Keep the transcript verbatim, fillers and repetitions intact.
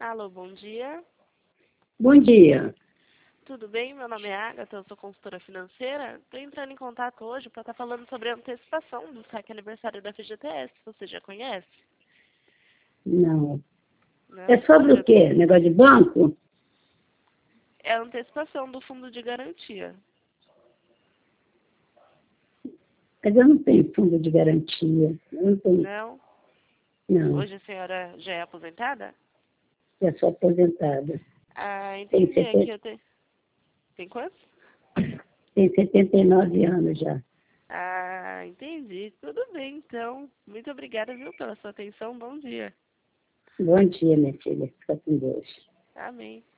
Alô, bom dia. Bom dia. Tudo bem? Meu nome é Agatha, eu sou consultora financeira. Estou entrando em contato hoje para estar falando sobre a antecipação do saque aniversário da F G T S. Você já conhece? Não. Não? É sobre Já- o quê? Negócio de banco? É a antecipação do fundo de garantia. Mas eu não tenho fundo de garantia. Eu não tenho. Não? Não. Hoje a senhora já é aposentada? Eu sou aposentada. Ah, Tenho entendi. Aqui setenta, eu tenho... Tem quantos? tenho setenta e nove anos já. Ah, entendi. Tudo bem, então. Muito obrigada, viu, pela sua atenção. Bom dia. Bom dia, minha filha. Fica com Deus. Amém.